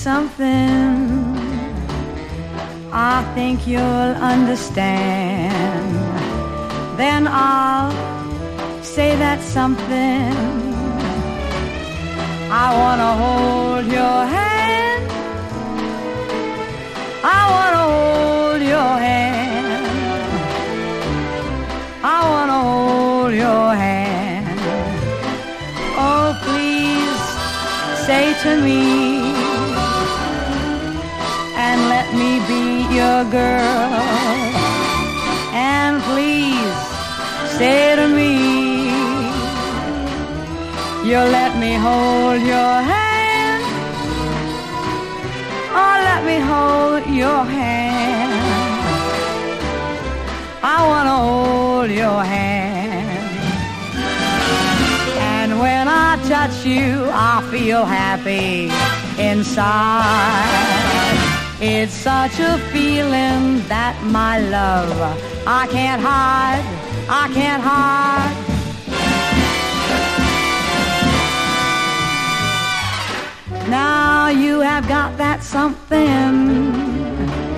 something I think you'll understand. Then I'll say that something. I wanna hold your hand. I wanna hold your hand. I wanna hold your hand. Oh, please say to me and let me be your girl. And please say to me you'll let me hold your hand. Oh, let me hold your hand. I wanna hold your hand. And when I touch you, I feel happy inside. It's such a feeling that, my love, I can't hide. I can't hide. Now you have got that something